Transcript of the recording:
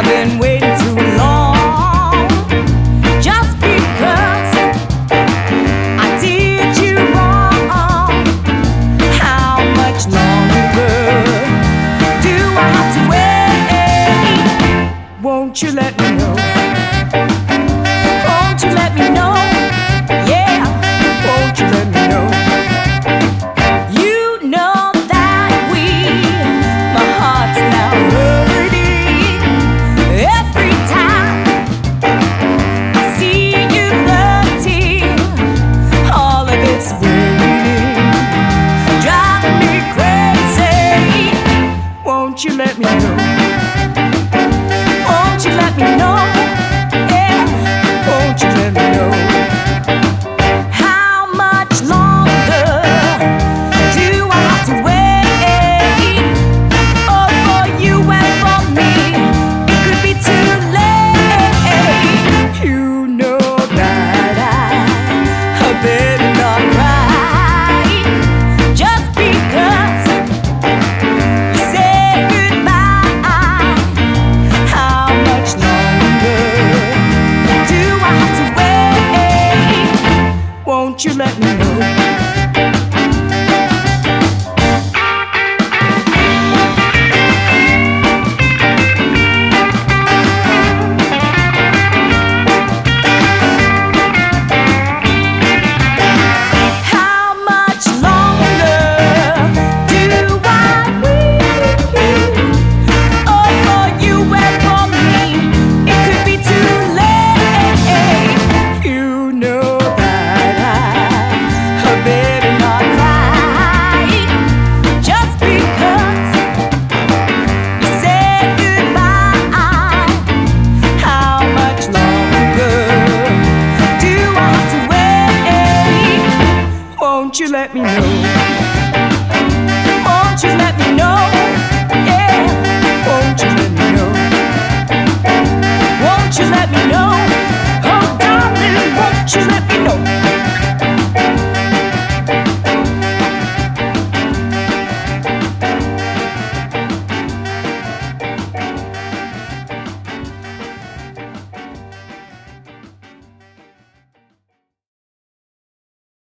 been waiting too long. Just because I did you wrong, how much longer do I have to wait? Won't you let me know? Won't you let me know? Yeah, won't you let me know? You know that my heart's now hurting every time I see you flirting. All of this waiting driving me crazy. Won't you let me know? Won't you let me know?